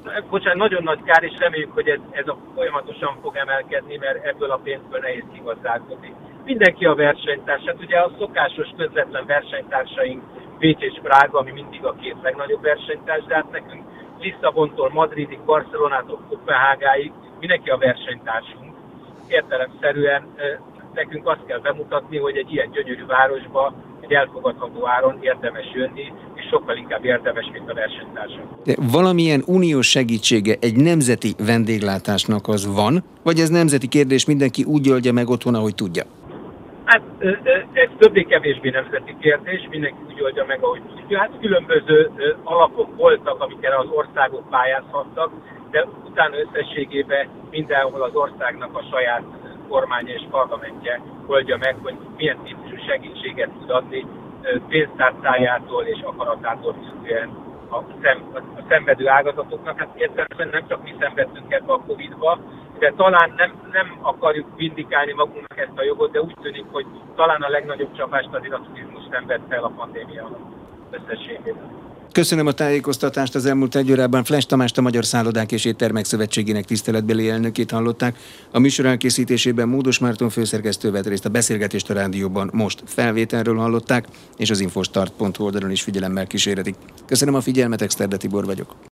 bocsánat, nagyon nagy kár, és reméljük, hogy ez, ez a folyamatosan fog emelkedni, mert ebből a pénzből nehéz kigazdálkodni. Mindenki a versenytárs, hát ugye a szokásos közvetlen versenytársaink Bécs és Prága, ami mindig a két legnagyobb versenytárs, de hát nekünk Lisszabontól Madridig, Barcelonától Kopenhágáig mindenki a versenytársunk. Értelemszerűen nekünk azt kell bemutatni, hogy egy ilyen gyönyörű városba egy elfogadható áron érdemes jönni, és sokkal inkább érdemes, mint a versenytársak.
De valamilyen uniós segítsége egy nemzeti vendéglátásnak az van, vagy ez nemzeti kérdés, mindenki úgy oldja meg otthon, ahogy tudja?
Hát ez többé-kevésbé nemzeti kérdés, mindenki úgy oldja meg, ahogy tudja. Hát különböző alapok voltak, amikre az országok pályázhattak, de utána összességében mindenhol az országnak a saját kormánya és parlamentje oldja meg, hogy milyen típusú segítséget tud adni pénztárcájától és akaratától függően a, szem, a szenvedő ágazatoknak. Hát értelemben nem csak mi szenvedtünk ebbe a Covid-ba, de talán nem, nem akarjuk vindikálni magunknak ezt a jogot, de úgy tűnik, hogy talán a legnagyobb csapást azért a turizmus szenvedte el a pandémia alatt összességében.
Köszönöm a tájékoztatást. Az elmúlt egy órában Flesch Tamást, a Magyar Szállodák és Éttermek Szövetségének tiszteletbeli elnökét hallották. A műsor elkészítésében Módos Márton főszerkesztő vett részt, a beszélgetést a rádióban most felvételről hallották, és az infostart pont hu oldalon is figyelemmel kíséretik. Köszönöm a figyelmet, Exterde Tibor vagyok.